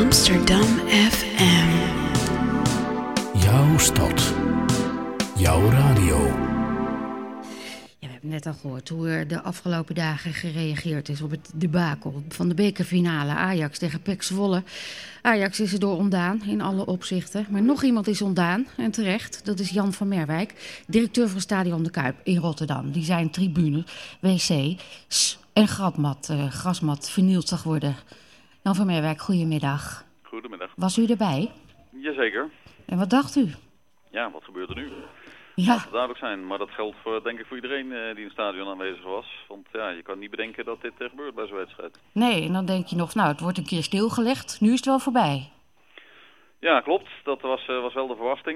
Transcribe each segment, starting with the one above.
Amsterdam FM. Jouw stad. Jouw radio. Ja, we hebben net al gehoord hoe er de afgelopen dagen gereageerd is op het debakel van de bekerfinale Ajax tegen PEC Zwolle. Ajax is erdoor ontdaan in alle opzichten. Maar nog iemand is ontdaan, en terecht. Dat is Jan van Merwijk, directeur van Stadion De Kuip in Rotterdam. Die zijn tribune, wc en grasmat vernield zag worden. Jan van Merwijk, goedemiddag. Goedemiddag. Was u erbij? Jazeker. En wat dacht u? Ja, wat gebeurt er nu? Ja. Laat het duidelijk zijn, maar dat geldt voor, denk ik voor iedereen die in het stadion aanwezig was. Want ja, je kan niet bedenken dat dit gebeurt bij zo'n wedstrijd. Nee, en dan denk je nog, nou, het wordt een keer stilgelegd. Nu is het wel voorbij. Ja, klopt. Dat was wel de verwachting.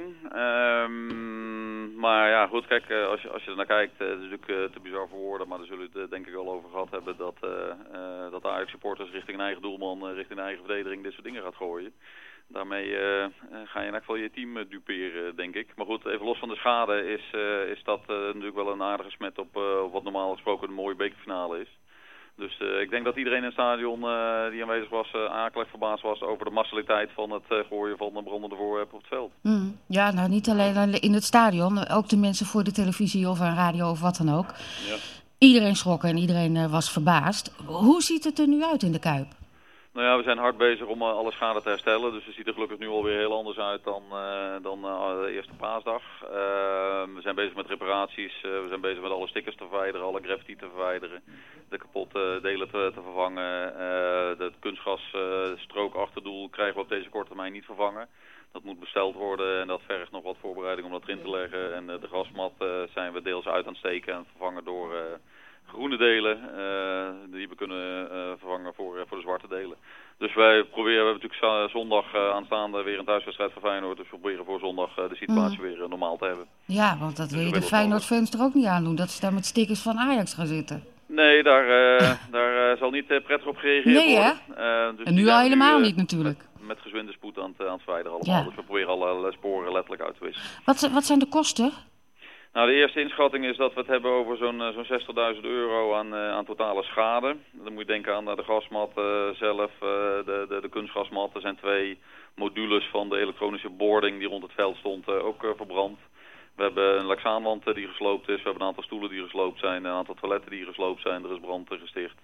Maar ja, goed, kijk, als je er naar kijkt, het is natuurlijk te bizar voor woorden, maar daar zullen we het denk ik al over gehad hebben, dat de Ajax-supporters richting een eigen doelman, richting een eigen verdediging dit soort dingen gaat gooien. Daarmee ga je in elk geval je team duperen, denk ik. Maar goed, even los van de schade is dat natuurlijk wel een aardige smet op wat normaal gesproken een mooie bekerfinale is. Dus ik denk dat iedereen in het stadion die aanwezig was akelig verbaasd was over de massaliteit van het gooien van een brandende voorwerp op het veld. Ja, nou niet alleen in het stadion, ook de mensen voor de televisie of aan radio of wat dan ook. Ja. Iedereen schrok en iedereen was verbaasd. Hoe ziet het er nu uit in de Kuip? Nou ja, we zijn hard bezig om alle schade te herstellen. Dus het ziet er gelukkig nu alweer heel anders uit dan de eerste paasdag. We zijn bezig met reparaties. We zijn bezig met alle stickers te verwijderen, alle graffiti te verwijderen. De kapotte delen te vervangen. De kunstgrasstrook achterdoel krijgen we op deze korte termijn niet vervangen. Dat moet besteld worden en dat vergt nog wat voorbereiding om dat erin te leggen. En de grasmat zijn we deels uit aan het steken en vervangen door groene delen die we kunnen vervangen voor de zwarte delen. Dus wij proberen, we hebben natuurlijk zondag aanstaande weer een thuiswedstrijd voor Feyenoord. Dus we proberen voor zondag de situatie weer normaal te hebben. Ja, want dat wil je de Feyenoord-fans er ook niet aan doen, dat ze daar met stickers van Ajax gaan zitten. Nee, daar zal niet prettig op gereageerd worden. Dus en nu al helemaal niet natuurlijk. Met gezwinde spoed aan het verwijderen allemaal. Ja. Dus we proberen alle sporen letterlijk uit te wissen. Wat zijn de kosten? Nou, de eerste inschatting is dat we het hebben over zo'n €60.000 aan totale schade. Dan moet je denken aan de grasmat zelf, de kunstgrasmat. Er zijn 2 modules van de elektronische boarding die rond het veld stond ook verbrand. We hebben een laxaanwand die gesloopt is. We hebben een aantal stoelen die gesloopt zijn. Een aantal toiletten die gesloopt zijn. Er is brand gesticht.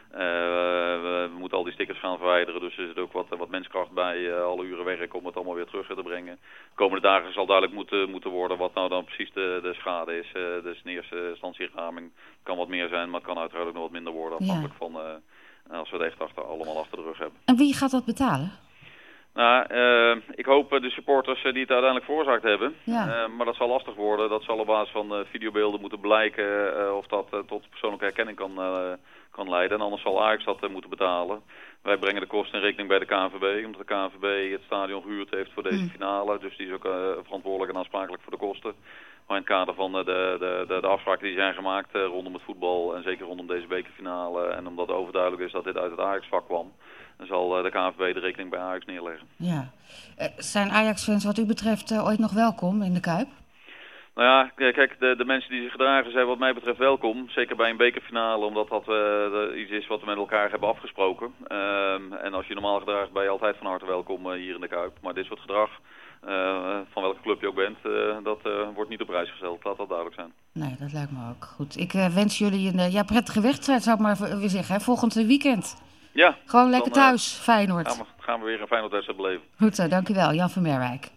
We moeten al die stickers gaan verwijderen. Dus er zit ook wat menskracht bij. Alle uren werk om het allemaal weer terug te brengen. De komende dagen zal duidelijk moeten worden wat nou dan precies de schade is. Dus in eerste instantie raming kan wat meer zijn. Maar het kan uiteraard ook nog wat minder worden. Afhankelijk van als we het echt allemaal achter de rug hebben. En wie gaat dat betalen? Nou, ik hoop de supporters die het uiteindelijk veroorzaakt hebben. Ja. Maar dat zal lastig worden. Dat zal op basis van videobeelden moeten blijken of dat tot persoonlijke herkenning kan leiden. En anders zal Ajax dat moeten betalen. Wij brengen de kosten in rekening bij de KNVB. Omdat de KNVB het stadion gehuurd heeft voor deze finale. Dus die is ook verantwoordelijk en aansprakelijk voor de kosten. Maar in het kader van de afspraken die zijn gemaakt rondom het voetbal. En zeker rondom deze bekerfinale. En omdat overduidelijk is dat dit uit het Ajax-vak kwam. Dan zal de KNVB de rekening bij Ajax neerleggen. Ja. Zijn Ajax-fans wat u betreft ooit nog welkom in de Kuip? Nou ja, kijk, de mensen die zich gedragen zijn wat mij betreft welkom. Zeker bij een bekerfinale, omdat dat iets is wat we met elkaar hebben afgesproken. En als je normaal gedraagt ben je altijd van harte welkom hier in de Kuip. Maar dit soort gedrag, van welke club je ook bent, dat wordt niet op prijs gesteld. Laat dat duidelijk zijn. Nee, dat lijkt me ook goed. Ik wens jullie een prettige wedstrijd, zou ik maar weer zeggen. Hè? Volgend weekend. Ja. Gewoon lekker thuis, Feyenoord. Gaan we weer een Feyenoord-wedstrijd beleven. Goed zo, dankjewel. Jan van Merwijk.